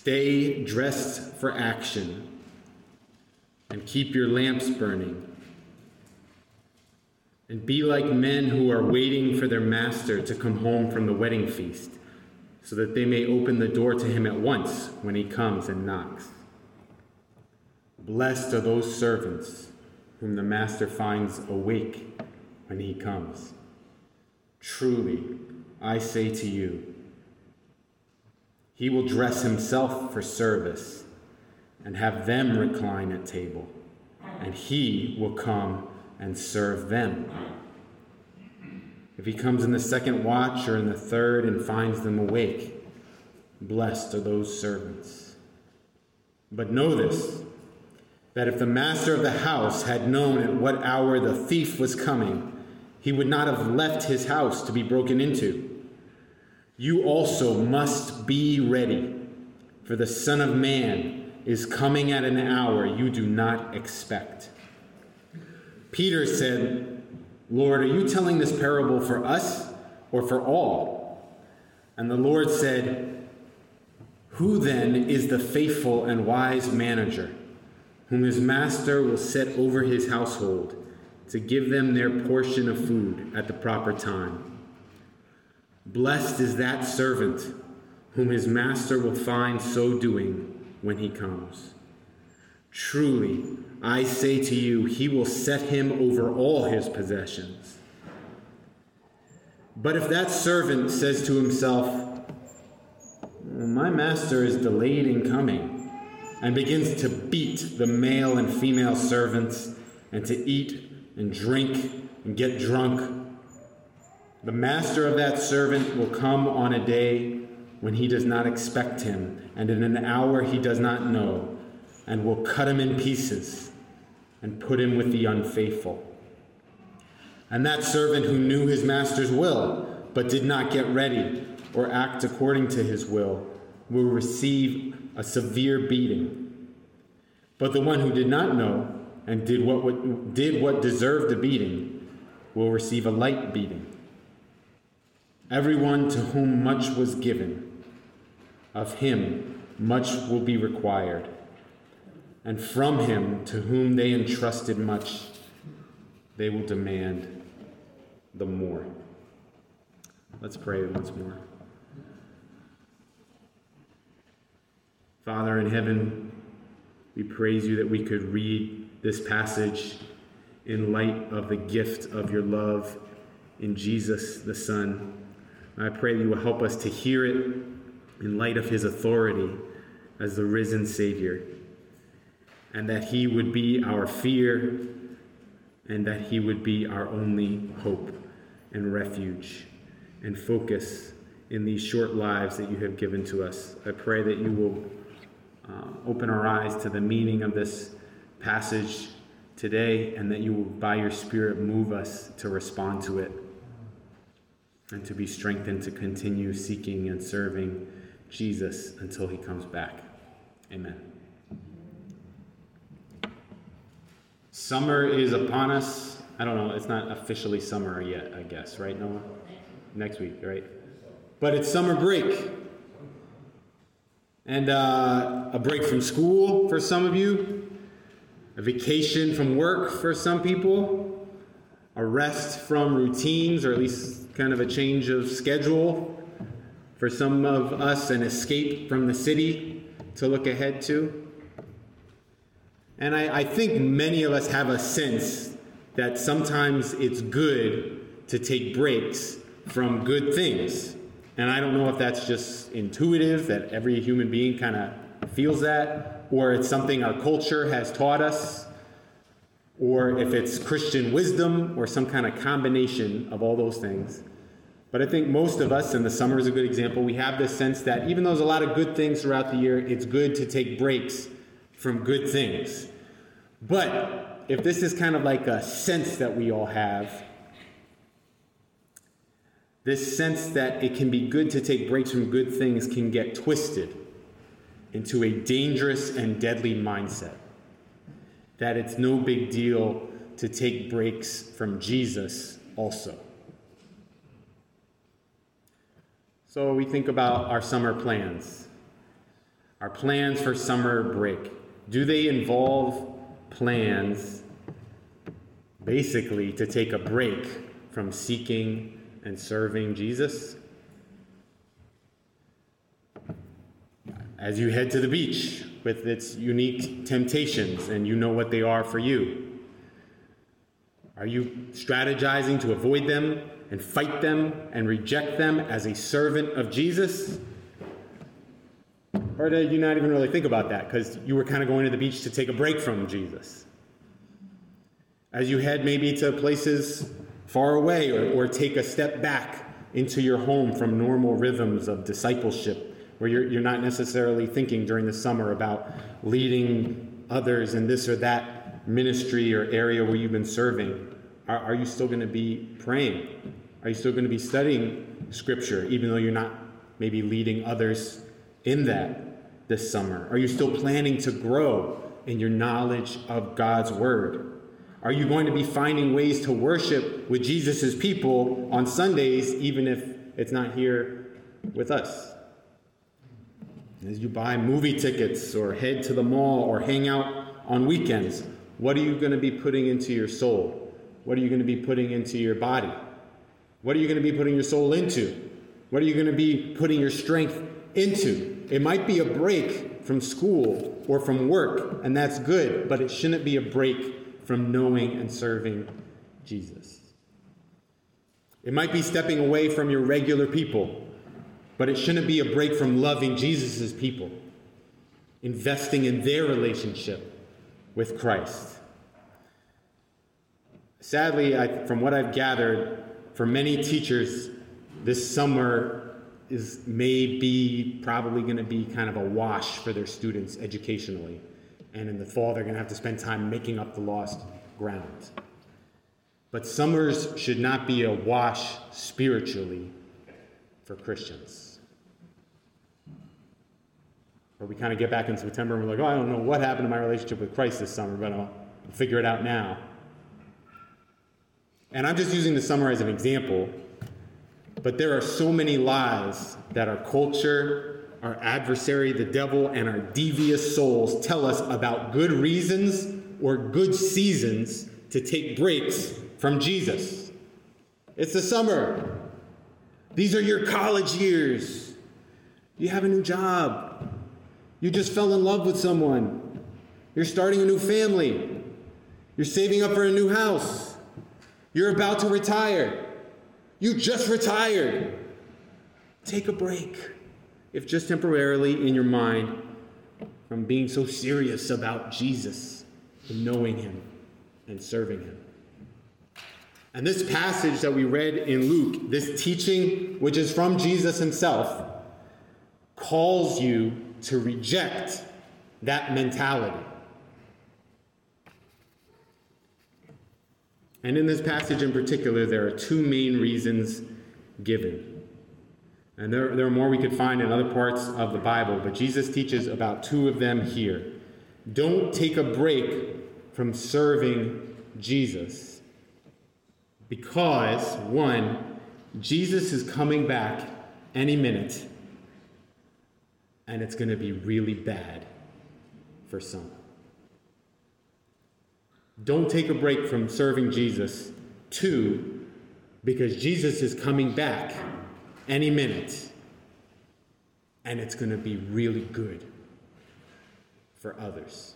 Stay dressed for action and keep your lamps burning. And be like men who are waiting for their master to come home from the wedding feast, so that they may open the door to him at once when he comes and knocks. Blessed are those servants whom the master finds awake when he comes. Truly, I say to you, he will dress himself for service and have them recline at table, and he will come and serve them. If he comes in the second watch or in the third and finds them awake, blessed are those servants. But know this, that if the master of the house had known at what hour the thief was coming, he would not have left his house to be broken into. You also must be ready, for the Son of Man is coming at an hour you do not expect. Peter said, Lord, are you telling this parable for us or for all? And the Lord said, who then is the faithful and wise manager, whom his master will set over his household to give them their portion of food at the proper time? Blessed is that servant whom his master will find so doing when he comes. Truly, I say to you, he will set him over all his possessions. But if that servant says to himself, my master is delayed in coming, and begins to beat the male and female servants, and to eat and drink and get drunk, the master of that servant will come on a day when he does not expect him, and in an hour he does not know, and will cut him in pieces and put him with the unfaithful. And that servant who knew his master's will, but did not get ready or act according to his will receive a severe beating. But the one who did not know and did what deserved a beating will receive a light beating. Everyone to whom much was given, of him much will be required. And from him to whom they entrusted much, they will demand the more. Let's pray once more. Father in heaven, we praise you that we could read this passage in light of the gift of your love in Jesus the Son. I pray that you will help us to hear it in light of his authority as the risen Savior, and that he would be our fear, and that he would be our only hope and refuge and focus in these short lives that you have given to us. I pray that you will open our eyes to the meaning of this passage today, and that you will, by your Spirit, move us to respond to it and to be strengthened to continue seeking and serving Jesus until he comes back. Amen. Summer is upon us. I don't know, it's not officially summer yet, I guess, right, Noah? Next week, right? But it's summer break. And a break from school for some of you, a vacation from work for some people, a rest from routines, or at least kind of a change of schedule for some of us, an escape from the city to look ahead to. And I think many of us have a sense that sometimes it's good to take breaks from good things. And I don't know if that's just intuitive, that every human being kind of feels that, or it's something our culture has taught us, or if it's Christian wisdom, or some kind of combination of all those things. But I think most of us, and the summer is a good example, we have this sense that even though there's a lot of good things throughout the year, it's good to take breaks from good things. But if this is kind of like a sense that we all have, this sense that it can be good to take breaks from good things can get twisted into a dangerous and deadly mindset. That it's no big deal to take breaks from Jesus also. So we think about our summer plans. Our plans for summer break, do they involve plans basically to take a break from seeking and serving Jesus? As you head to the beach with its unique temptations, and you know what they are for you, are you strategizing to avoid them and fight them and reject them as a servant of Jesus? Or did you not even really think about that because you were kind of going to the beach to take a break from Jesus? As you head maybe to places far away or take a step back into your home from normal rhythms of discipleship, where you're not necessarily thinking during the summer about leading others in this or that ministry or area where you've been serving, are you still going to be praying? Are you still going to be studying Scripture, even though you're not maybe leading others in that this summer? Are you still planning to grow in your knowledge of God's Word? Are you going to be finding ways to worship with Jesus' people on Sundays, even if it's not here with us? As you buy movie tickets or head to the mall or hang out on weekends, what are you going to be putting into your soul? What are you going to be putting into your body? What are you going to be putting your soul into? What are you going to be putting your strength into? It might be a break from school or from work, and that's good, but it shouldn't be a break from knowing and serving Jesus. It might be stepping away from your regular people, but it shouldn't be a break from loving Jesus' people, investing in their relationship with Christ. Sadly, from what I've gathered, for many teachers, this summer may be probably going to be kind of a wash for their students educationally. And in the fall, they're going to have to spend time making up the lost ground. But summers should not be a wash spiritually for Christians. Or we kind of get back in September and we're like, I don't know what happened to my relationship with Christ this summer, but I'll figure it out now. And I'm just using the summer as an example, but there are so many lies that our culture, our adversary, the devil, and our devious souls tell us about good reasons or good seasons to take breaks from Jesus. It's the summer. These are your college years. You have a new job. You just fell in love with someone. You're starting a new family. You're saving up for a new house. You're about to retire. You just retired. Take a break, if just temporarily in your mind, from being so serious about Jesus and knowing him and serving him. And this passage that we read in Luke, this teaching, which is from Jesus himself, calls you to reject that mentality. And in this passage in particular, there are two main reasons given. And there are more we could find in other parts of the Bible, but Jesus teaches about two of them here. Don't take a break from serving Jesus. Because, one, Jesus is coming back any minute, and it's going to be really bad for some. Don't take a break from serving Jesus. Two, because Jesus is coming back any minute, and it's going to be really good for others.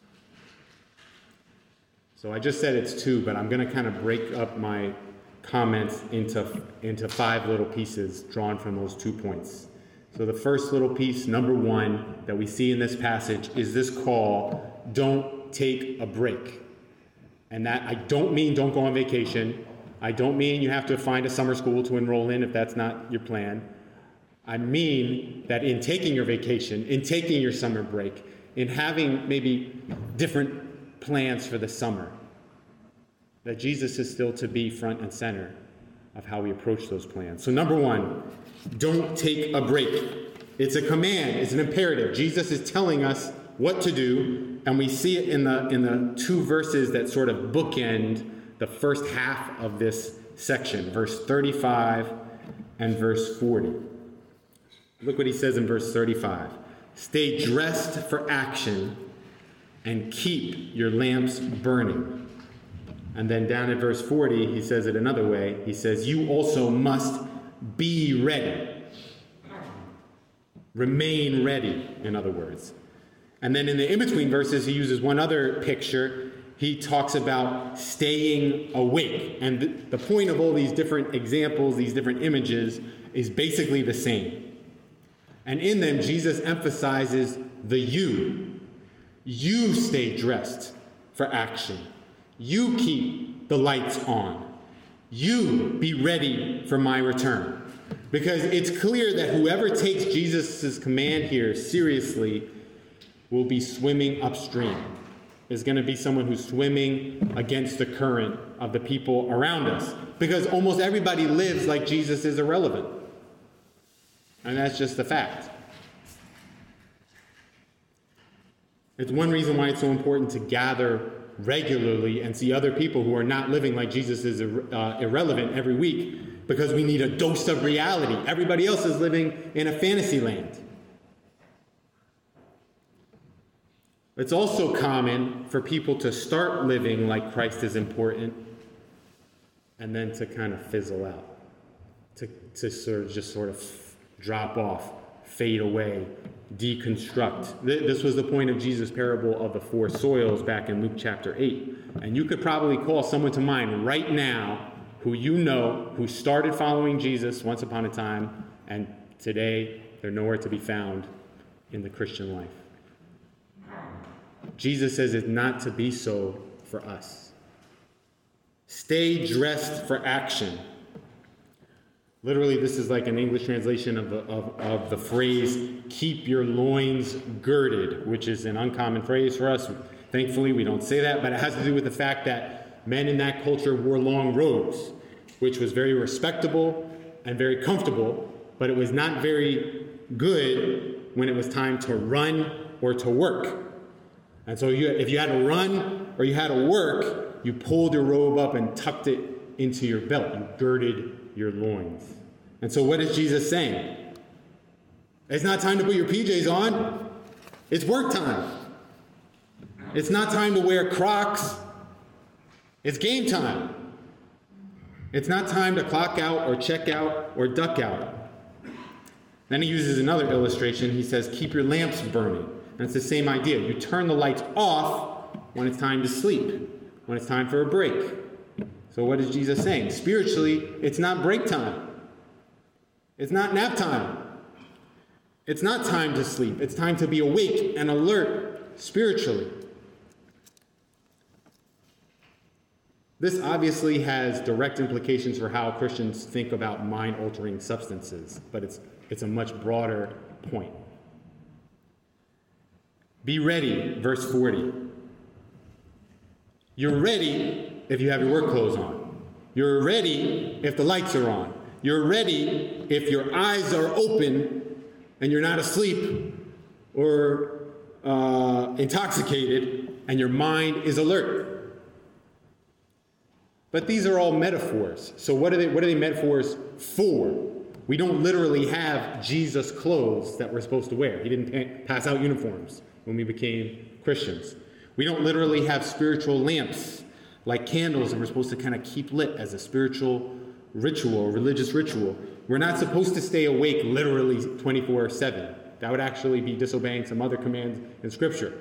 So I just said it's two, but I'm going to kind of break up my comments into five little pieces drawn from those 2 points. So the first little piece, number one, that we see in this passage is this call, don't take a break. And that I don't mean don't go on vacation. I don't mean you have to find a summer school to enroll in if that's not your plan. I mean that in taking your vacation, in taking your summer break, in having maybe different plans for the summer, that Jesus is still to be front and center of how we approach those plans. So number one, don't take a break. It's a command. It's an imperative. Jesus is telling us what to do, and we see it in the two verses that sort of bookend the first half of this section, verse 35 and verse 40. Look what he says in verse 35. Stay dressed for action and keep your lamps burning. And then down at verse 40, he says it another way. He says, you also must be ready. Remain ready, in other words. And then in the in-between verses, he uses one other picture. He talks about staying awake. And the point of all these different examples, these different images, is basically the same. And in them, Jesus emphasizes the you. You stay dressed for action. You keep the lights on. You be ready for my return. Because it's clear that whoever takes Jesus' command here seriously will be swimming upstream. Is going to be someone who's swimming against the current of the people around us. Because almost everybody lives like Jesus is irrelevant. And that's just a fact. It's one reason why it's so important to gather regularly and see other people who are not living like Jesus is irrelevant every week, because we need a dose of reality. Everybody else is living in a fantasy land. It's also common for people to start living like Christ is important and then to kind of fizzle out, to sort of drop off, fade away, deconstruct. This was the point of Jesus' parable of the four soils back in Luke chapter 8. And you could probably call someone to mind right now who you know, who started following Jesus once upon a time, and today they're nowhere to be found in the Christian life. Jesus says it's not to be so for us. Stay dressed for action. Literally, this is like an English translation of the phrase, keep your loins girded, which is an uncommon phrase for us. Thankfully, we don't say that, but it has to do with the fact that men in that culture wore long robes, which was very respectable and very comfortable, but it was not very good when it was time to run or to work. And so if you had to run or you had to work, you pulled your robe up and tucked it into your belt. You girded your loins. And so what is Jesus saying? It's not time to put your PJs on. It's work time. It's not time to wear Crocs. It's game time. It's not time to clock out or check out or duck out. Then he uses another illustration. He says, keep your lamps burning. And it's the same idea. You turn the lights off when it's time to sleep, when it's time for a break. So what is Jesus saying? Spiritually, it's not break time. It's not nap time. It's not time to sleep. It's time to be awake and alert spiritually. This obviously has direct implications for how Christians think about mind-altering substances, but it's a much broader point. Be ready, verse 40. You're ready if you have your work clothes on. You're ready if the lights are on. You're ready if your eyes are open and you're not asleep or intoxicated and your mind is alert. But these are all metaphors. So what are they metaphors for? We don't literally have Jesus' clothes that we're supposed to wear. He didn't pass out uniforms when we became Christians. We don't literally have spiritual lamps like candles that we're supposed to kind of keep lit as a spiritual ritual, religious ritual. We're not supposed to stay awake literally 24/7. That would actually be disobeying some other commands in Scripture.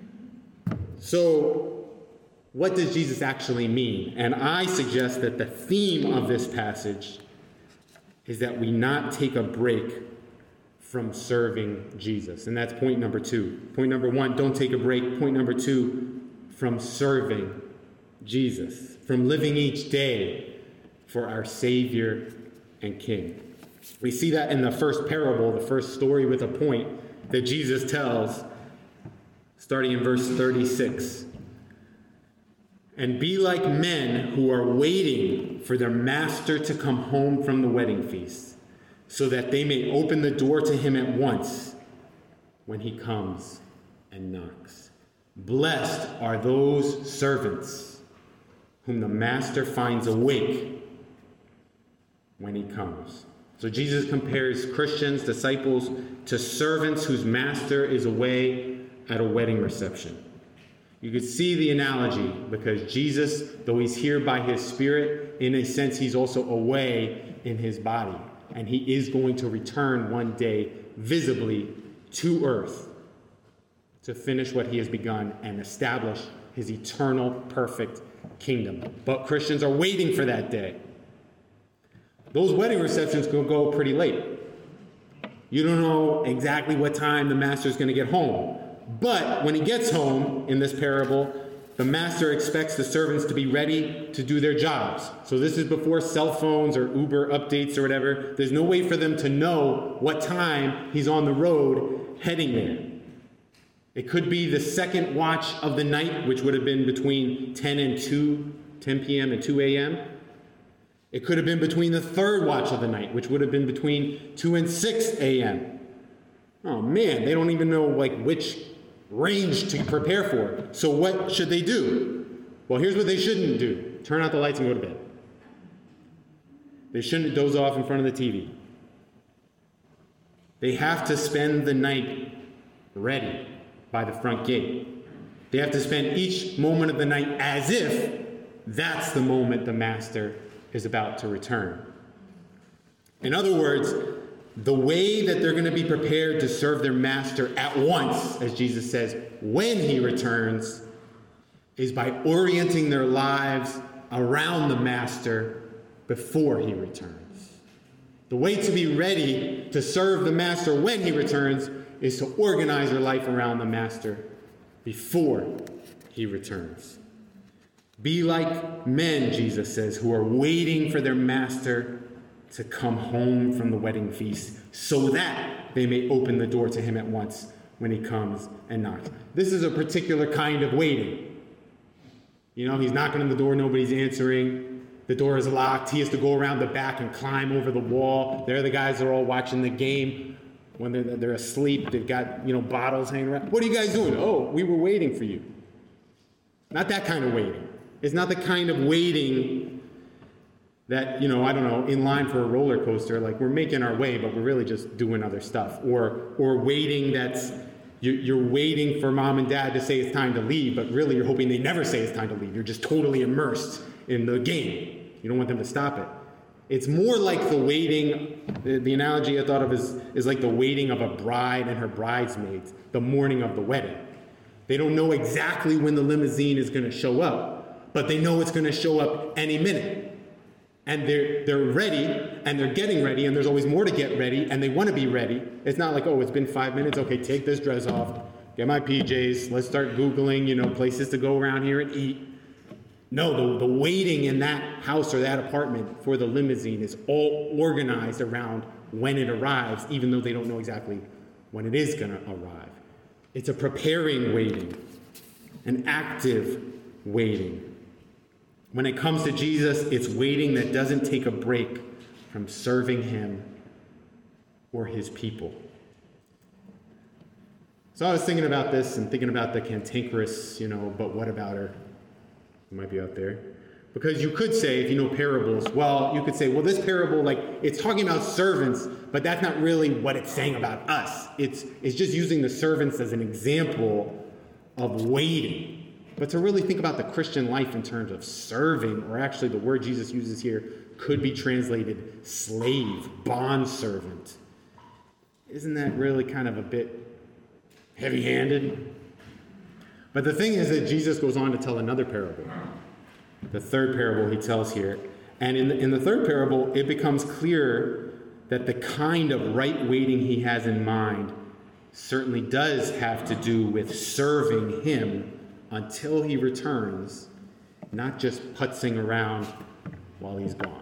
So what does Jesus actually mean? And I suggest that the theme of this passage is that we not take a break from serving Jesus. And that's point number 2. Point number 1, don't take a break. Point number 2, from serving Jesus, from living each day for our Savior and King. We see that in the first parable, the first story with a point that Jesus tells, starting in verse 36. And be like men who are waiting for their master to come home from the wedding feast, so that they may open the door to him at once when he comes and knocks. Blessed are those servants whom the master finds awake when he comes. So Jesus compares Christians, disciples, to servants whose master is away at a wedding reception. You could see the analogy because Jesus, though he's here by his Spirit, in a sense, he's also away in his body. And he is going to return one day visibly to earth to finish what he has begun and establish his eternal, perfect kingdom. But Christians are waiting for that day. Those wedding receptions can go pretty late. You don't know exactly what time the master is going to get home. But when he gets home in this parable, the master expects the servants to be ready to do their jobs. So this is before cell phones or Uber updates or whatever. There's no way for them to know what time he's on the road heading there. It could be the second watch of the night, which would have been between 10 p.m. and 2 a.m. It could have been between the third watch of the night, which would have been between 2 and 6 a.m. Oh man, they don't even know which range to prepare for. So what should they do? Well, here's what they shouldn't do. Turn out the lights and go to bed. They shouldn't doze off in front of the TV. They have to spend the night ready by the front gate. They have to spend each moment of the night as if that's the moment the master is about to return. In other words, the way that they're going to be prepared to serve their master at once, as Jesus says, when he returns, is by orienting their lives around the master before he returns. The way to be ready to serve the master when he returns is to organize your life around the master before he returns. Be like men, Jesus says, who are waiting for their master to come home from the wedding feast so that they may open the door to him at once when he comes and knocks. This is a particular kind of waiting. You know, he's knocking on the door, nobody's answering. The door is locked. He has to go around the back and climb over the wall. There the guys are all watching the game. When they're asleep, they've got, bottles hanging around. What are you guys doing? Oh, we were waiting for you. Not that kind of waiting. It's not the kind of waiting that, in line for a roller coaster, like we're making our way, but we're really just doing other stuff. Or waiting that's, you're waiting for mom and dad to say it's time to leave, but really you're hoping they never say it's time to leave. You're just totally immersed in the game. You don't want them to stop it. It's more like the waiting, the analogy I thought of is like the waiting of a bride and her bridesmaids the morning of the wedding. They don't know exactly when the limousine is going to show up, but they know it's going to show up any minute. And they're ready, and they're getting ready, and there's always more to get ready, and they want to be ready. It's not like, oh, it's been 5 minutes. Okay, take this dress off, get my PJs, let's start Googling, places to go around here and eat. No, the waiting in that house or that apartment for the limousine is all organized around when it arrives, even though they don't know exactly when it is going to arrive. It's a preparing waiting, an active waiting. When it comes to Jesus, it's waiting that doesn't take a break from serving him or his people. So I was thinking about this and thinking about the cantankerous, but what about her? It might be out there. Because you could say, if you know parables, you could say, this parable, it's talking about servants, but that's not really what it's saying about us. It's just using the servants as an example of waiting. But to really think about the Christian life in terms of serving, or actually the word Jesus uses here could be translated slave, bondservant. Isn't that really kind of a bit heavy-handed? But the thing is that Jesus goes on to tell another parable. The third parable he tells here. And in the third parable, it becomes clear that the kind of right waiting he has in mind certainly does have to do with serving him until he returns, not just putzing around while he's gone.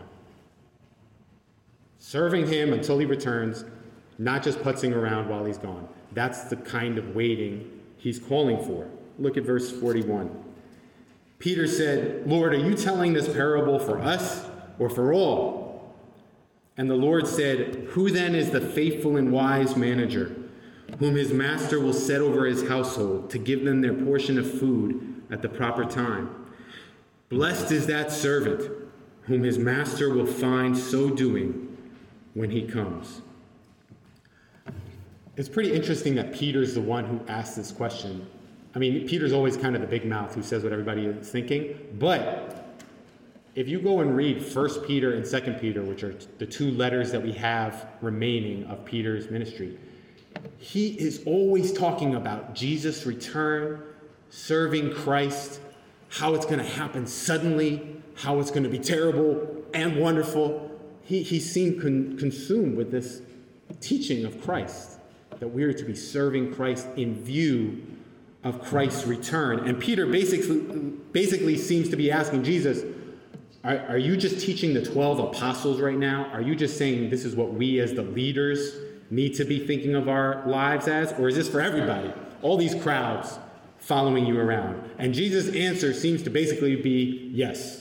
Serving him until he returns, not just putzing around while he's gone. That's the kind of waiting he's calling for. Look at verse 41. Peter said, "Lord, are you telling this parable for us or for all?" And the Lord said, "Who then is the faithful and wise manager, whom his master will set over his household to give them their portion of food at the proper time? Blessed is that servant whom his master will find so doing when he comes." It's pretty interesting that Peter's the one who asked this question. I mean, Peter's always kind of the big mouth who says what everybody is thinking. But if you go and read 1 Peter and 2 Peter, which are the two letters that we have remaining of Peter's ministry, he is always talking about Jesus' return, serving Christ, how it's going to happen suddenly, how it's going to be terrible and wonderful. He seemed consumed with this teaching of Christ, that we are to be serving Christ in view of Christ's return. And Peter basically seems to be asking Jesus, are you just teaching the 12 apostles right now? Are you just saying this is what we as the leaders need to be thinking of our lives as? Or is this for everybody? All these crowds following you around. And Jesus' answer seems to basically be yes.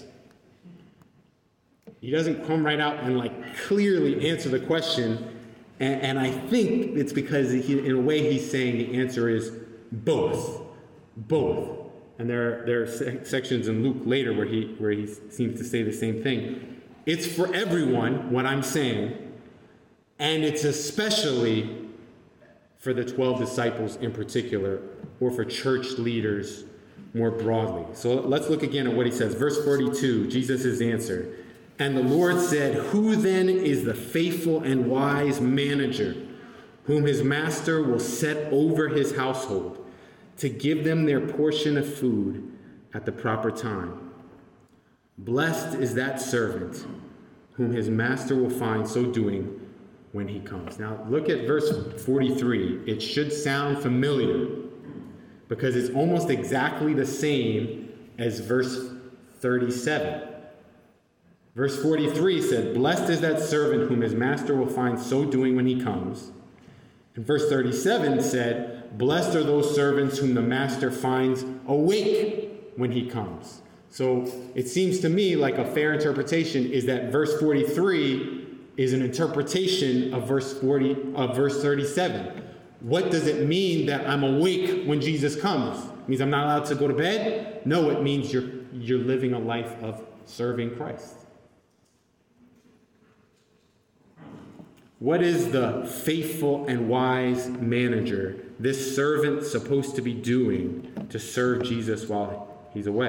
He doesn't come right out and clearly answer the question. And I think it's because in a way he's saying the answer is both. Both. And there are sections in Luke later where he seems to say the same thing. It's for everyone, what I'm saying, and it's especially for the 12 disciples in particular, or for church leaders more broadly. So let's look again at what he says. Verse 42, Jesus' answer. And the Lord said, "Who then is the faithful and wise manager, whom his master will set over his household, to give them their portion of food at the proper time? Blessed is that servant whom his master will find so doing when he comes." Now look at verse 43. It should sound familiar because it's almost exactly the same as verse 37. Verse 43 said, "Blessed is that servant whom his master will find so doing when he comes." And verse 37 said, "Blessed are those servants whom the master finds awake when he comes." So it seems to me like a fair interpretation is that verse 43 is an interpretation of verse 37. What does it mean that I'm awake when Jesus comes? It means I'm not allowed to go to bed? No, it means you're living a life of serving Christ. What is the faithful and wise manager, this servant, supposed to be doing to serve Jesus while he's away?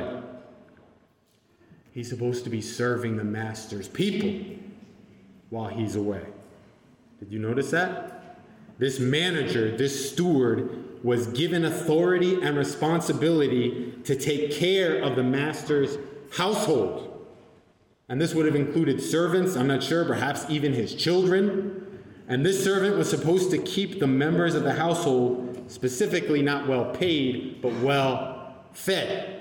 He's supposed to be serving the master's people while he's away. Did you notice that? This manager, this steward, was given authority and responsibility to take care of the master's household. And this would have included servants, I'm not sure, perhaps even his children. And this servant was supposed to keep the members of the household specifically not well paid, but well fed.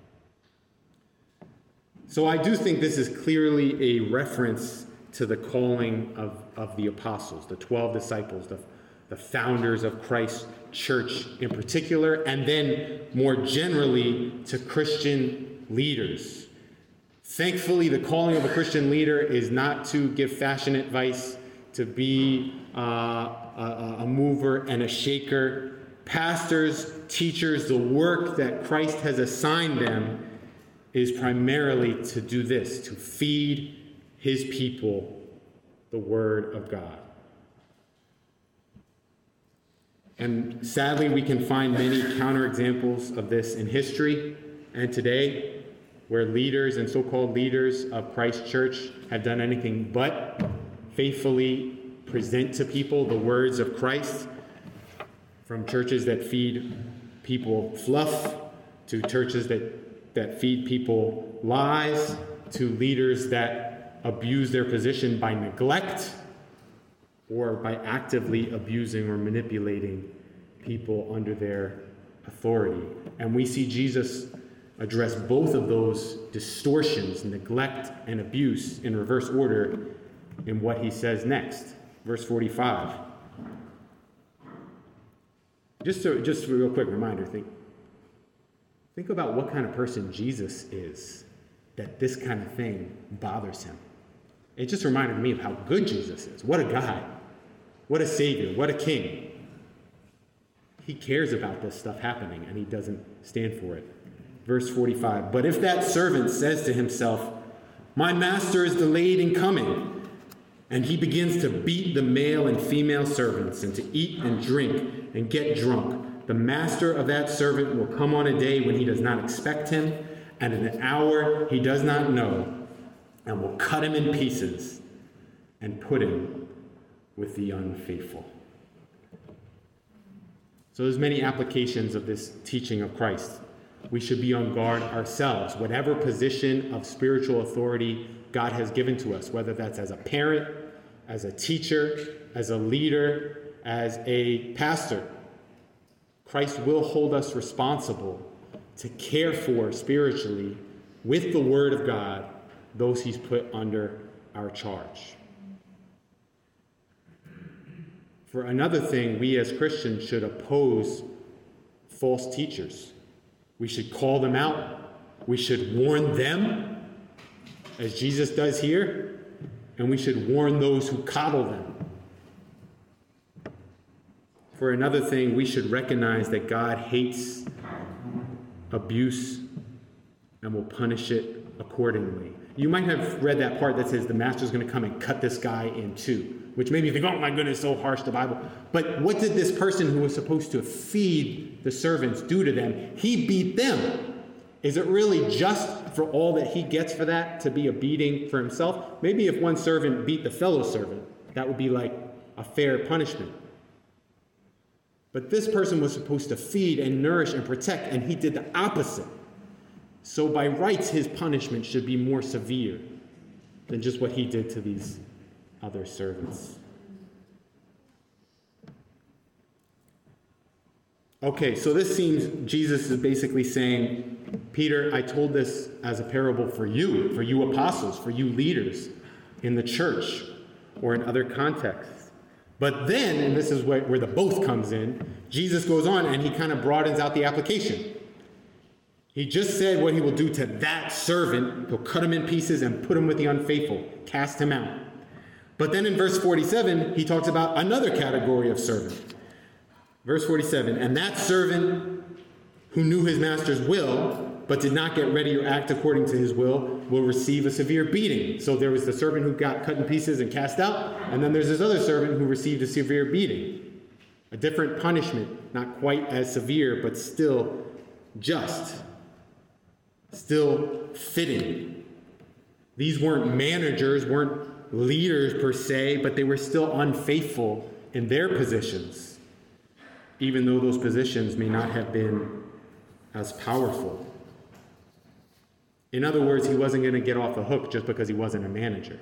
So I do think this is clearly a reference to the calling of the apostles, the 12 disciples, the founders of Christ's church in particular, and then more generally to Christian leaders. Thankfully, the calling of a Christian leader is not to give fashion advice, to be a mover and a shaker. Pastors, teachers, the work that Christ has assigned them is primarily to do this, to feed his people the word of God. And sadly, we can find many counterexamples of this in history and today, where leaders and so-called leaders of Christ's church have done anything but faithfully present to people the words of Christ, from churches that feed people fluff, to churches that feed people lies, to leaders that abuse their position by neglect or by actively abusing or manipulating people under their authority. And we see Jesus address both of those distortions, neglect and abuse, in reverse order in what he says next. Verse 45. Just a real quick reminder, think about what kind of person Jesus is, that this kind of thing bothers him. It just reminded me of how good Jesus is. What a guy. What a savior. What a king. He cares about this stuff happening, and he doesn't stand for it. Verse 45, "But if that servant says to himself, 'My master is delayed in coming,' And he begins to beat the male and female servants and to eat and drink and get drunk. The master of that servant will come on a day when he does not expect him, and in an hour he does not know, and will cut him in pieces and put him with the unfaithful. So there's many applications of this teaching of Christ. We should be on guard ourselves. Whatever position of spiritual authority God has given to us, whether that's as a parent, as a teacher, as a leader, as a pastor, Christ will hold us responsible to care for spiritually, with the Word of God, those he's put under our charge. For another thing, we as Christians should oppose false teachers. We should call them out. We should warn them, as Jesus does here, and we should warn those who coddle them. For another thing, we should recognize that God hates abuse and will punish it accordingly. You might have read that part that says the master's going to come and cut this guy in two, which made me think, oh my goodness, so harsh, the Bible. But what did this person who was supposed to feed the servants do to them? He beat them. Is it really just for all that he gets for that to be a beating for himself? Maybe if one servant beat the fellow servant, that would be like a fair punishment. But this person was supposed to feed and nourish and protect, and he did the opposite. So by rights, his punishment should be more severe than just what he did to these other servants. Okay, so this seems Jesus is basically saying, Peter, I told this as a parable for you apostles, for you leaders in the church or in other contexts. But then, and this is where the both comes in, Jesus goes on and he kind of broadens out the application. He just said what he will do to that servant. He'll cut him in pieces and put him with the unfaithful, cast him out. But then in verse 47, he talks about another category of servant. Verse 47, and that servant who knew his master's will, but did not get ready or act according to his will receive a severe beating. So there was the servant who got cut in pieces and cast out, and then there's this other servant who received a severe beating. A different punishment, not quite as severe, but still just, still fitting. These weren't managers, weren't leaders per se, but they were still unfaithful in their positions, even though those positions may not have been as powerful. In other words, he wasn't going to get off the hook just because he wasn't a manager.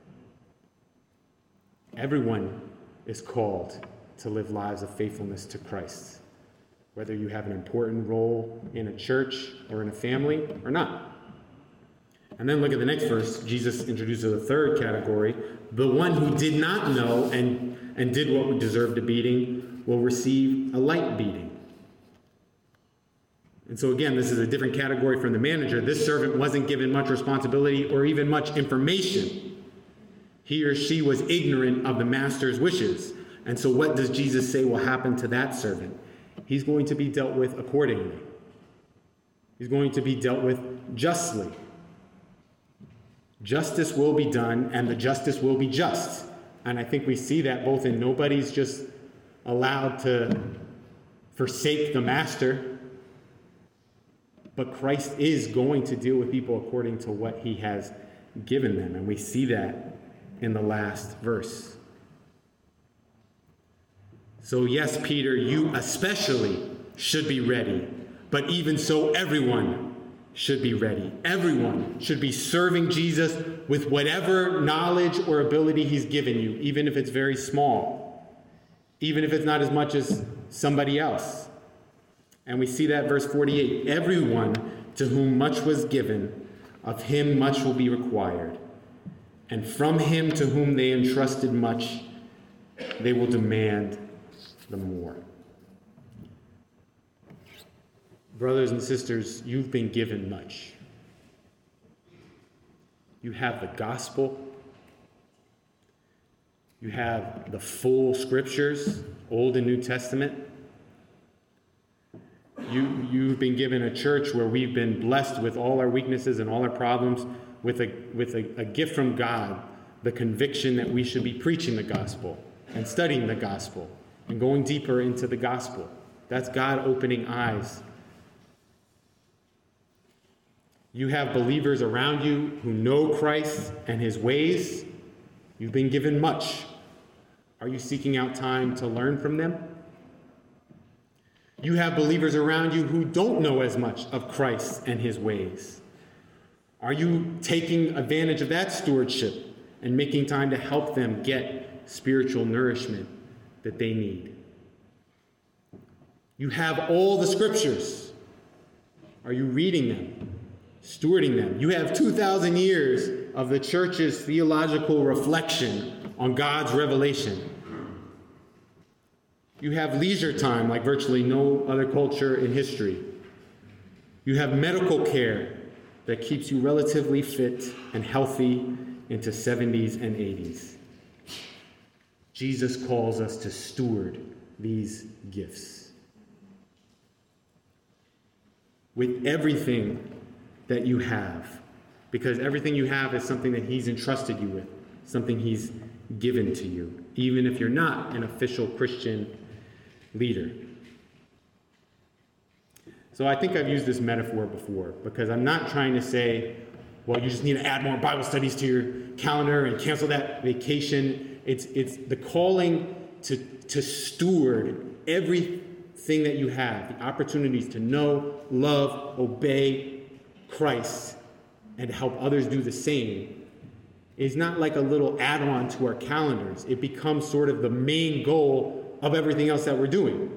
Everyone is called to live lives of faithfulness to Christ, whether you have an important role in a church or in a family or not. And then look at the next verse. Jesus introduces a third category. The one who did not know and did what would deserve a beating will receive a light beating. And so again, this is a different category from the manager. This servant wasn't given much responsibility or even much information. He or she was ignorant of the master's wishes. And so what does Jesus say will happen to that servant? He's going to be dealt with accordingly. He's going to be dealt with justly. Justice will be done, and the justice will be just. And I think we see that both in nobody's just allowed to forsake the master, but Christ is going to deal with people according to what he has given them. And we see that in the last verse. So yes, Peter, you especially should be ready, but even so, everyone should be ready. Everyone should be serving Jesus with whatever knowledge or ability he's given you, even if it's very small, even if it's not as much as somebody else. And we see that verse 48, everyone to whom much was given, of him much will be required. And from him to whom they entrusted much, they will demand the more. Brothers and sisters, you've been given much. You have the gospel. You have the full scriptures, Old and New Testament. You've been given a church where we've been blessed with all our weaknesses and all our problems, with a gift from God the conviction that we should be preaching the gospel and studying the gospel and going deeper into the gospel. That's God opening eyes. You have believers around you who know Christ and his ways. You've been given much. Are you seeking out time to learn from them? You have believers around you who don't know as much of Christ and his ways. Are you taking advantage of that stewardship and making time to help them get spiritual nourishment that they need? You have all the scriptures. Are you reading them, stewarding them? You have 2,000 years of the church's theological reflection on God's revelation. You have leisure time like virtually no other culture in history. You have medical care that keeps you relatively fit and healthy into 70s and 80s. Jesus calls us to steward these gifts. With everything that you have, because everything you have is something that he's entrusted you with, something he's given to you, even if you're not an official Christian leader. So I think I've used this metaphor before, because I'm not trying to say, well, you just need to add more Bible studies to your calendar and cancel that vacation. It's the calling to steward everything that you have, the opportunities to know, love, obey Christ, and to help others do the same. Is not like a little add-on to our calendars. It becomes sort of the main goal of everything else that we're doing.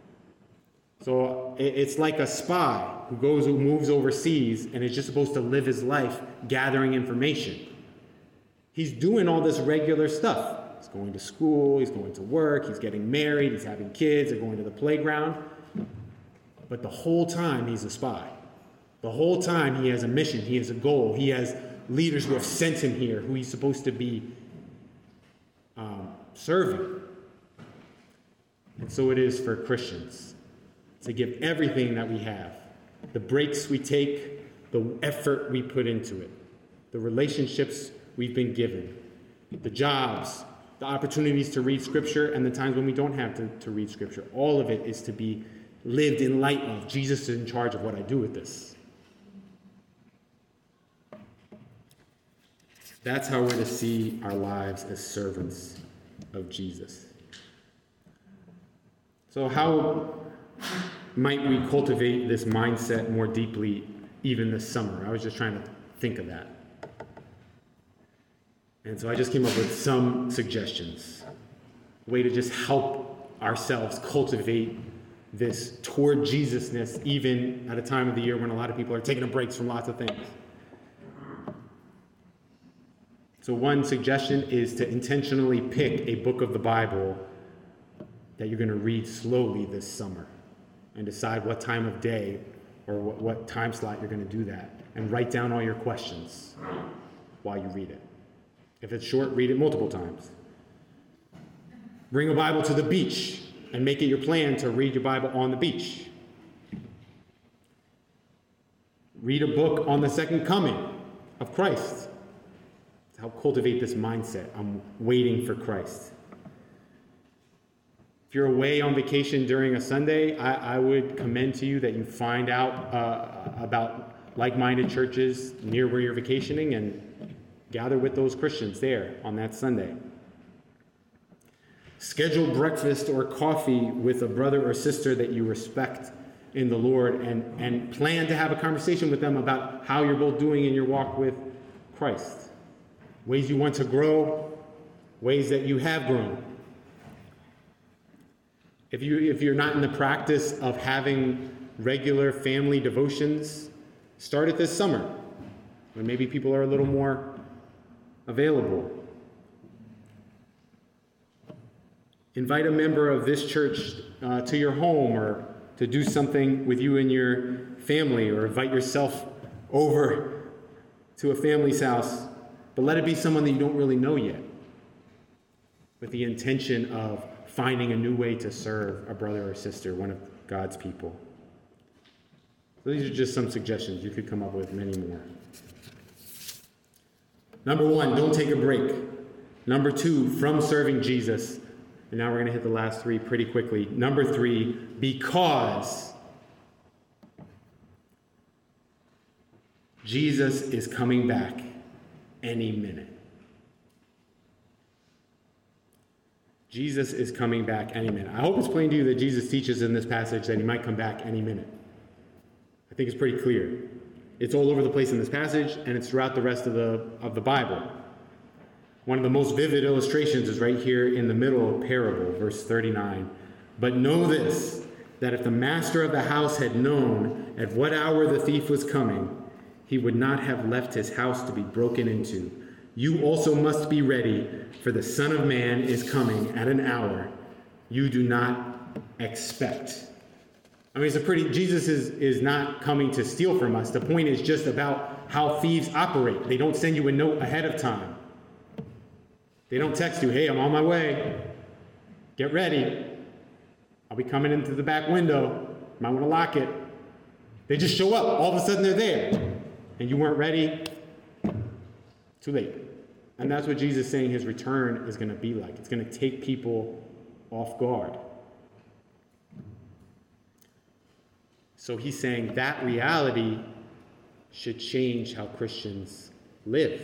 So it's like a spy who moves overseas and is just supposed to live his life gathering information. He's doing all this regular stuff. He's going to school, he's going to work, he's getting married, he's having kids, they're going to the playground. But the whole time he's a spy. The whole time he has a mission, he has a goal, he has leaders who have sent him here, who he's supposed to be serving. And so it is for Christians to give everything that we have, the breaks we take, the effort we put into it, the relationships we've been given, the jobs, the opportunities to read Scripture, and the times when we don't have to read Scripture. All of it is to be lived in light of Jesus is in charge of what I do with this. That's how we're to see our lives as servants of Jesus. So how might we cultivate this mindset more deeply even this summer? I was just trying to think of that. And so I just came up with some suggestions. A way to just help ourselves cultivate this toward Jesusness even at a time of the year when a lot of people are taking breaks from lots of things. So one suggestion is to intentionally pick a book of the Bible that you're going to read slowly this summer and decide what time of day or what time slot you're going to do that, and write down all your questions while you read it. If it's short, read it multiple times. Bring a Bible to the beach and make it your plan to read your Bible on the beach. Read a book on the second coming of Christ to help cultivate this mindset. I'm waiting for Christ. If you're away on vacation during a Sunday, I would commend to you that you find out about like-minded churches near where you're vacationing and gather with those Christians there on that Sunday. Schedule breakfast or coffee with a brother or sister that you respect in the Lord, and plan to have a conversation with them about how you're both doing in your walk with Christ. Ways you want to grow, ways that you have grown. If you're not in the practice of having regular family devotions, start it this summer, when maybe people are a little more available. Invite a member of this church to your home, or to do something with you and your family, or invite yourself over to a family's house, but let it be someone that you don't really know yet, with the intention of finding a new way to serve a brother or sister, one of God's people. So these are just some suggestions. You could come up with many more. Number one, don't take a break. Number 2, from serving Jesus. And now we're going to hit the last 3 pretty quickly. Number 3, because Jesus is coming back any minute. Jesus is coming back any minute. I hope it's plain to you that Jesus teaches in this passage that he might come back any minute. I think it's pretty clear. It's all over the place in this passage, and it's throughout the rest of the Bible. One of the most vivid illustrations is right here in the middle of parable, verse 39. But know this, that if the master of the house had known at what hour the thief was coming, he would not have left his house to be broken into. You also must be ready, for the Son of Man is coming at an hour you do not expect. I mean, Jesus is not coming to steal from us. The point is just about how thieves operate. They don't send you a note ahead of time. They don't text you, hey, I'm on my way. Get ready. I'll be coming into the back window. Might want to lock it. They just show up. All of a sudden they're there. And you weren't ready. Too late. And that's what Jesus is saying his return is going to be like. It's going to take people off guard. So he's saying that reality should change how Christians live.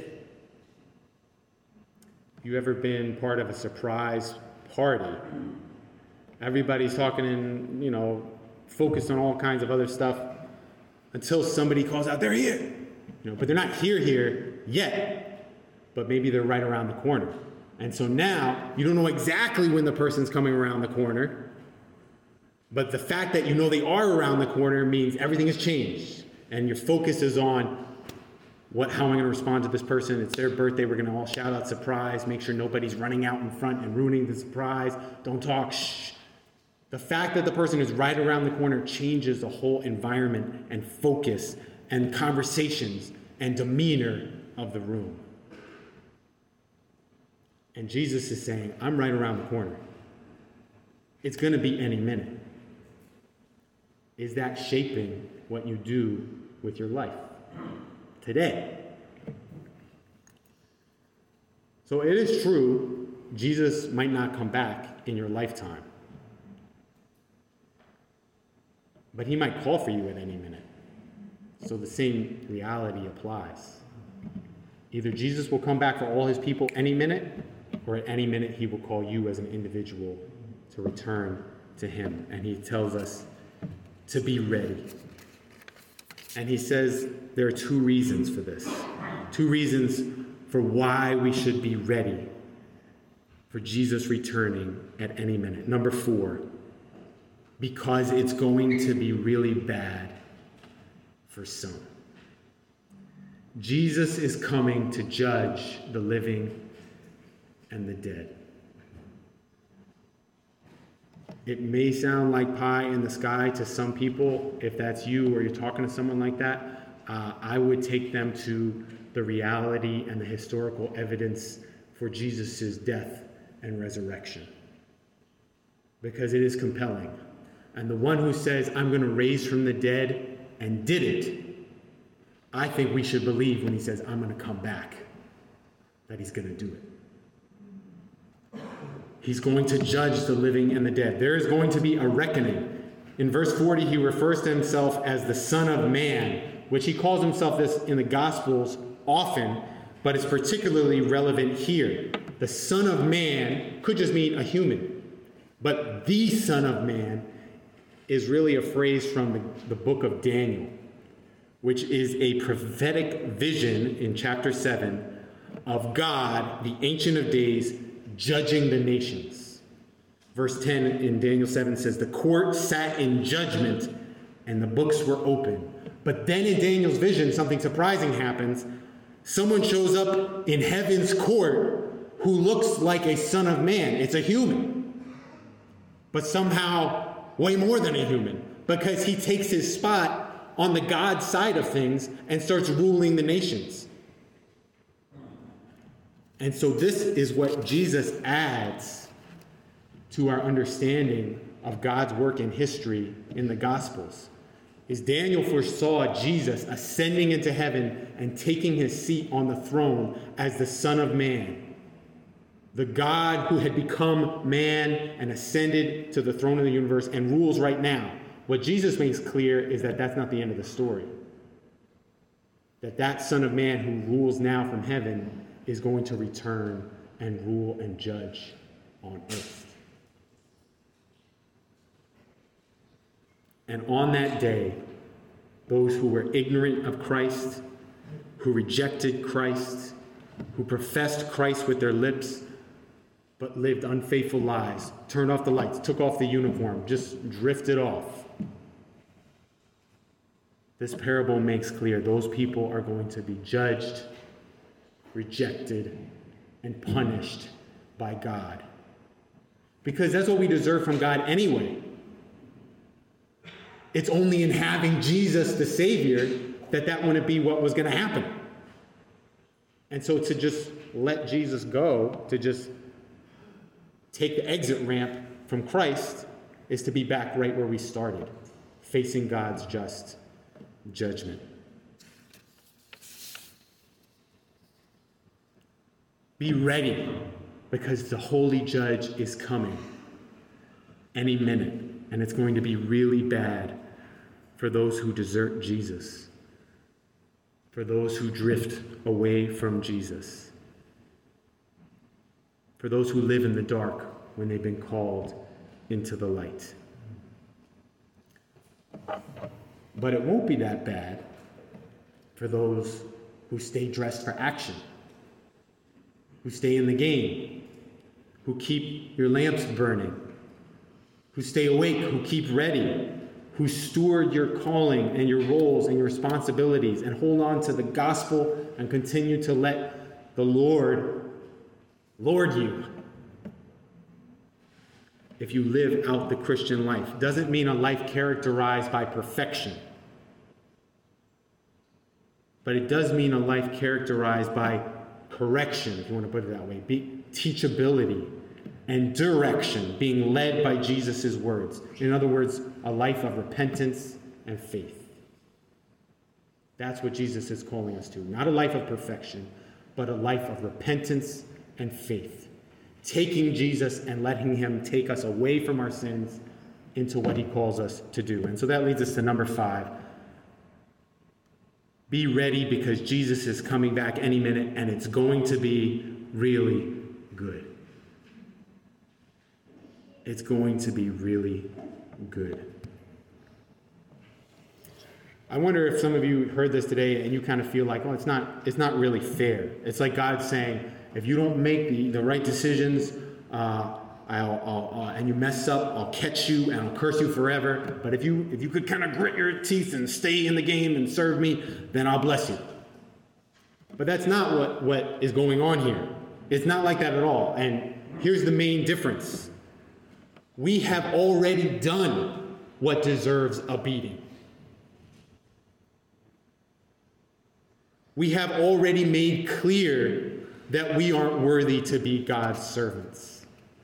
Have you ever been part of a surprise party? Everybody's talking and, focused on all kinds of other stuff until somebody calls out, they're here. But they're not here yet, but maybe they're right around the corner. And so now you don't know exactly when the person's coming around the corner, but the fact that you know they are around the corner means everything has changed. And your focus is on how am I going to respond to this person? It's their birthday. We're going to all shout out surprise. Make sure nobody's running out in front and ruining the surprise. Don't talk. Shh. The fact that the person is right around the corner changes the whole environment and focus and conversations and demeanor of the room. And Jesus is saying, I'm right around the corner. It's going to be any minute. Is that shaping what you do with your life today? So it is true, Jesus might not come back in your lifetime. But he might call for you at any minute. So the same reality applies. Either Jesus will come back for all his people any minute, or at any minute he will call you as an individual to return to him. And he tells us to be ready. And he says there are 2 reasons for this. 2 reasons for why we should be ready for Jesus returning at any minute. Number 4, because it's going to be really bad for some. Jesus is coming to judge the living and the dead. It may sound like pie in the sky to some people. If that's you or you're talking to someone like that, I would take them to the reality and the historical evidence for Jesus' death and resurrection. Because it is compelling. And the one who says, I'm going to raise from the dead and did it, I think we should believe when he says, I'm going to come back, that he's going to do it. He's going to judge the living and the dead. There is going to be a reckoning. In verse 40, he refers to himself as the Son of Man, which he calls himself this in the Gospels often, but it's particularly relevant here. The Son of Man could just mean a human, but the Son of Man is really a phrase from the book of Daniel, which is a prophetic vision in chapter 7 of God, the Ancient of Days, judging the nations. Verse 10 in Daniel 7 says, the court sat in judgment and the books were open. But then in Daniel's vision, something surprising happens. Someone shows up in heaven's court who looks like a son of man. It's a human, but somehow way more than a human, because he takes his spot on the God side of things and starts ruling the nations. And so this is what Jesus adds to our understanding of God's work in history in the Gospels. Is Daniel foresaw Jesus ascending into heaven and taking his seat on the throne as the Son of Man. the God who had become man and ascended to the throne of the universe and rules right now. What Jesus makes clear is that that's not the end of the story. That Son of Man who rules now from heaven is going to return and rule and judge on earth. And on that day, those who were ignorant of Christ, who rejected Christ, who professed Christ with their lips, but lived unfaithful lives, turned off the lights, took off the uniform, just drifted off. This parable makes clear those people are going to be judged, rejected, and punished by God. Because that's what we deserve from God anyway. It's only in having Jesus the Savior that wouldn't be what was going to happen. And so to just let Jesus go, to just take the exit ramp from Christ, is to be back right where we started, facing God's just judgment. Be ready, because the holy judge is coming any minute, and it's going to be really bad for those who desert Jesus, for those who drift away from Jesus, for those who live in the dark when they've been called into the light. But it won't be that bad for those who stay dressed for action, who stay in the game, who keep your lamps burning, who stay awake, who keep ready, who steward your calling and your roles and your responsibilities and hold on to the gospel and continue to let the Lord lord you. If you live out the Christian life, doesn't mean a life characterized by perfection, but it does mean a life characterized by correction, if you want to put it that way, teachability and direction, being led by Jesus' words. In other words, a life of repentance and faith. That's what Jesus is calling us to. Not a life of perfection, but a life of repentance and faith. Taking Jesus and letting him take us away from our sins into what he calls us to do. And so that leads us to number 5. Be ready, because Jesus is coming back any minute, and it's going to be really good. It's going to be really good. I wonder if some of you heard this today and you kind of feel like, oh, it's not really fair. It's like God saying, if you don't make the right decisions, and you mess up, I'll catch you and I'll curse you forever. But if you could kind of grit your teeth and stay in the game and serve me, then I'll bless you. But that's not what is going on here. It's not like that at all. And here's the main difference. We have already done what deserves a beating. We have already made clear that we aren't worthy to be God's servants.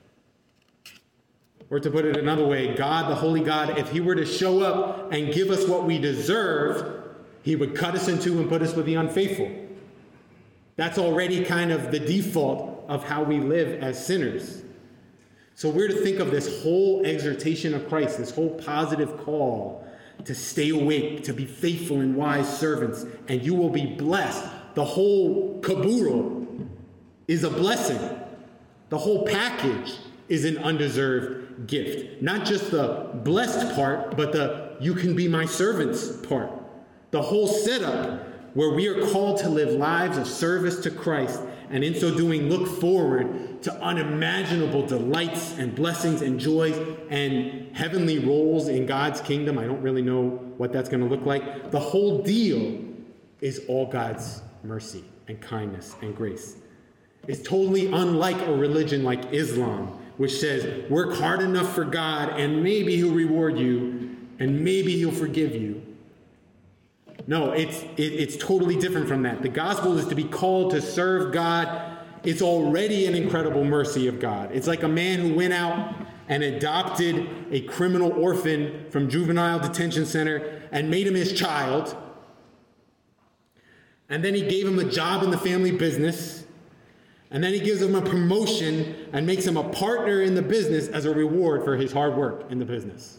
Or to put it another way, God, the holy God, if he were to show up and give us what we deserve, he would cut us in two and put us with the unfaithful. That's already kind of the default of how we live as sinners. So we're to think of this whole exhortation of Christ, this whole positive call to stay awake, to be faithful and wise servants, and you will be blessed. The whole caboodle is a blessing. The whole package is an undeserved gift. Not just the blessed part, but the you can be my servants part. The whole setup where we are called to live lives of service to Christ, and in so doing look forward to unimaginable delights and blessings and joys and heavenly roles in God's kingdom. I don't really know what that's going to look like. The whole deal is all God's mercy and kindness and grace. It's totally unlike a religion like Islam, which says, work hard enough for God and maybe he'll reward you and maybe he'll forgive you. No, it's totally different from that. The gospel is to be called to serve God. It's already an incredible mercy of God. It's like a man who went out and adopted a criminal orphan from juvenile detention center and made him his child. And then he gave him a job in the family business. And then he gives him a promotion and makes him a partner in the business as a reward for his hard work in the business.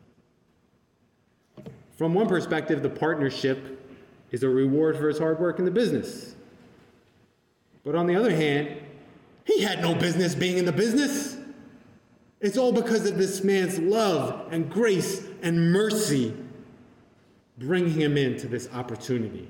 From one perspective, the partnership is a reward for his hard work in the business. But on the other hand, he had no business being in the business. It's all because of this man's love and grace and mercy bringing him into this opportunity.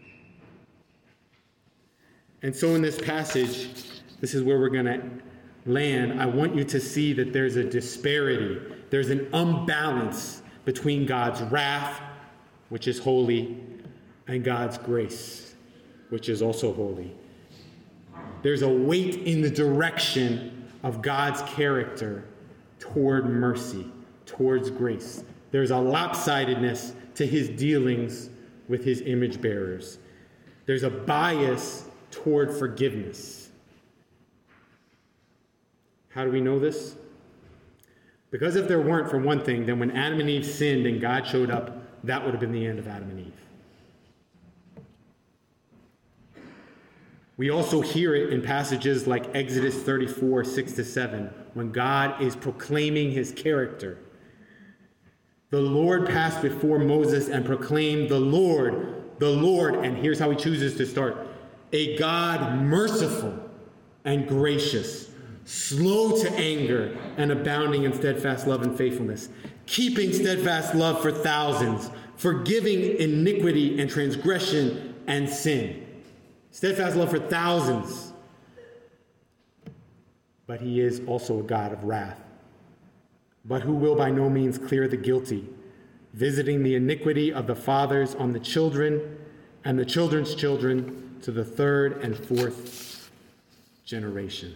And so in this passage, this is where we're going to land. I want you to see that there's a disparity. There's an imbalance between God's wrath, which is holy, and God's grace, which is also holy. There's a weight in the direction of God's character toward mercy, towards grace. There's a lopsidedness to his dealings with his image bearers. There's a bias toward forgiveness. How do we know this? Because if there weren't, for one thing, then when Adam and Eve sinned and God showed up, that would have been the end of Adam and Eve. We also hear it in passages like Exodus 34, 6-7, when God is proclaiming his character. The Lord passed before Moses and proclaimed, the Lord, and here's how he chooses to start, a God merciful and gracious, slow to anger and abounding in steadfast love and faithfulness, keeping steadfast love for thousands, forgiving iniquity and transgression and sin. Steadfast love for thousands. But he is also a God of wrath, but who will by no means clear the guilty, visiting the iniquity of the fathers on the children and the children's children to the third and fourth generation.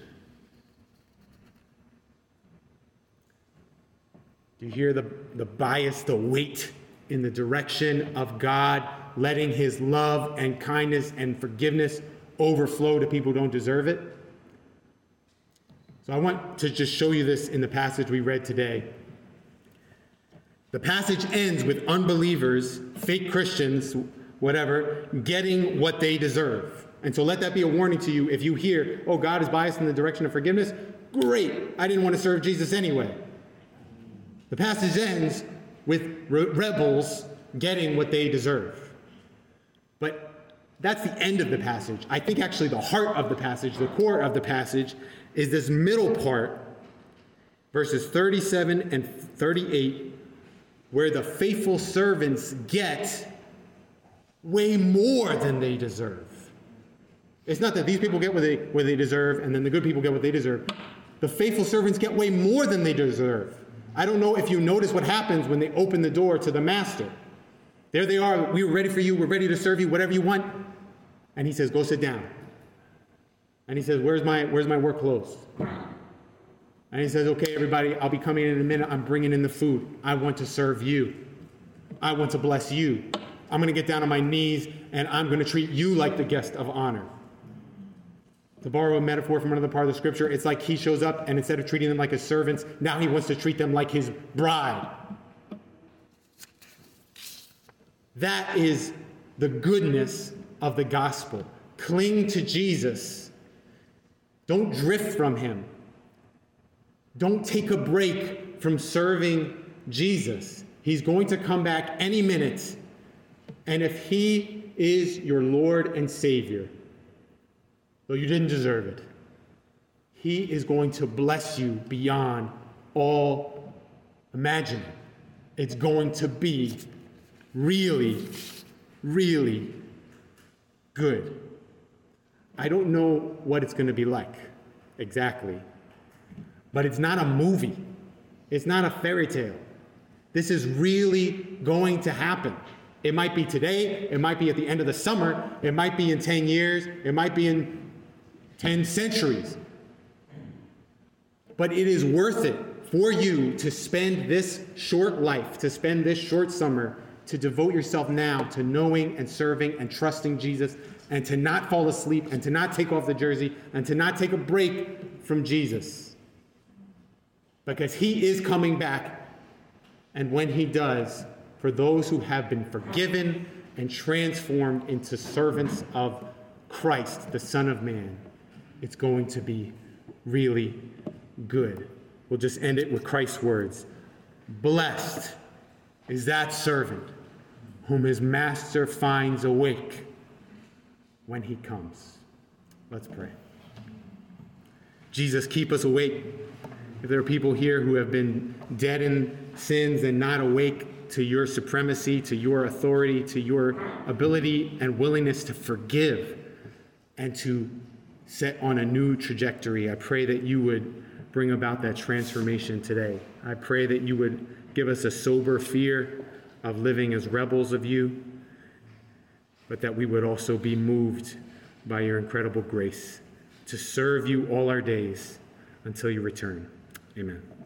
Do you hear the bias, the weight in the direction of God letting his love and kindness and forgiveness overflow to people who don't deserve it? So I want to just show you this in the passage we read today. The passage ends with unbelievers, fake Christians, whatever, getting what they deserve. And so let that be a warning to you. If you hear, oh, God is biased in the direction of forgiveness, great. I didn't want to serve Jesus anyway. The passage ends with rebels getting what they deserve. But that's the end of the passage. I think actually the heart of the passage, the core of the passage, is this middle part, verses 37 and 38, where the faithful servants get way more than they deserve. It's not that these people get what they deserve and then the good people get what they deserve. The faithful servants get way more than they deserve. I don't know if you notice what happens when they open the door to the master. There they are. We were ready for you. We're ready to serve you, whatever you want. And he says, go sit down. And he says, where's my work clothes? And he says, okay, everybody, I'll be coming in a minute. I'm bringing in the food. I want to serve you. I want to bless you. I'm going to get down on my knees and I'm going to treat you like the guest of honor. To borrow a metaphor from another part of the scripture, it's like he shows up and instead of treating them like his servants, now he wants to treat them like his bride. That is the goodness of the gospel. Cling to Jesus. Don't drift from him. Don't take a break from serving Jesus. He's going to come back any minute. And if he is your Lord and Savior, though you didn't deserve it, he is going to bless you beyond all imagining. It's going to be really, really good. I don't know what it's going to be like exactly, but it's not a movie. It's not a fairy tale. This is really going to happen. It might be today. It might be at the end of the summer. It might be in 10 years. It might be in 10 centuries. But it is worth it for you to spend this short life, to spend this short summer, to devote yourself now to knowing and serving and trusting Jesus, and to not fall asleep and to not take off the jersey and to not take a break from Jesus. Because he is coming back. And when he does, for those who have been forgiven and transformed into servants of Christ, the Son of Man, it's going to be really good. We'll just end it with Christ's words. Blessed is that servant whom his master finds awake when he comes. Let's pray. Jesus, keep us awake. If there are people here who have been dead in sins and not awake to your supremacy, to your authority, to your ability and willingness to forgive and to set on a new trajectory, I pray that you would bring about that transformation today. I pray that you would give us a sober fear of living as rebels of you, but that we would also be moved by your incredible grace to serve you all our days until you return. Amen.